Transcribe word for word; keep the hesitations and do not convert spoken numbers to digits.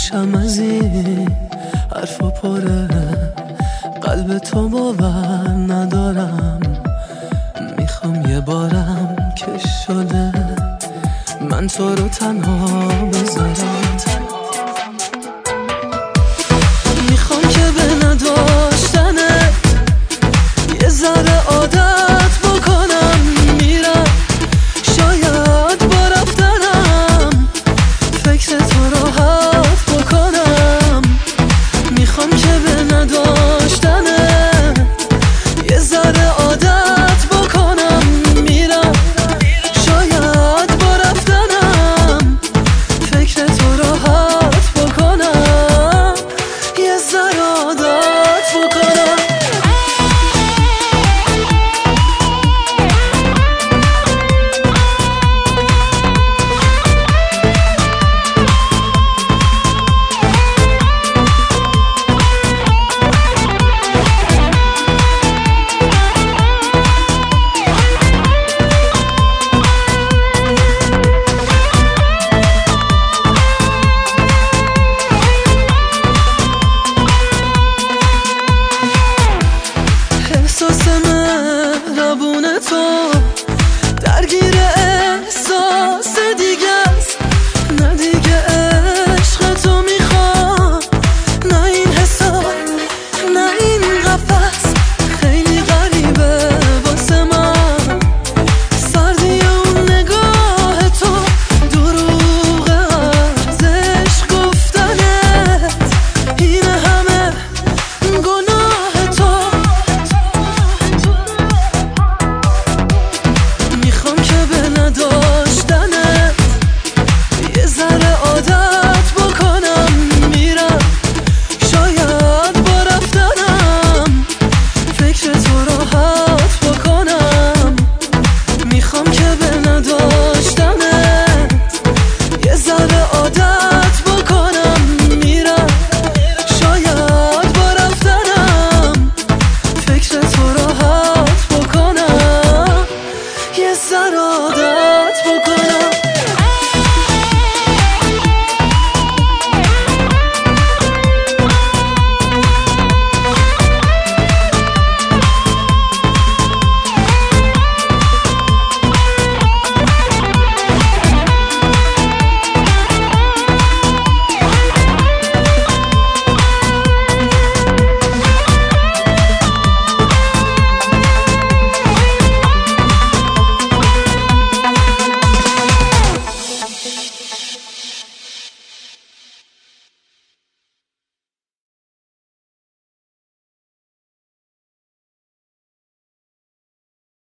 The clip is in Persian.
گوشم از این حرفا پره، قلب تو باور ندارم. میخوام یه بارم که شده من تو رو تنها بذارم. میخوام که به نداشتنه یه ذره عادت بکنم. میرم شاید با رفتنم فکر تو راحت بکنم. میخوام که به نداشتنه یه ذره عادت بکنم. میرم شاید با رفتنم فکر تو راحت بکنم. یه ذره عادت بکنم. احساس مهربون تو درگیر احساس دیگه است. نه دیگه عشق تو میخوام، نه این حساب، نه این قفس. خیلی غریبه واسه من سردی اون نگاه تو، دروغ ارزش گفتنت، این همه گناه تو. میخوام که به نداشتنت یه ذره عادت بکنم. میرم شاید با رفتنم فکر تو راحت بکنم. میخوام که به نداشتنت یه ذره عادت بکنم. میرم شاید با رفتنم فکر تو راحت بکنم. یه ذره عادت بکنم.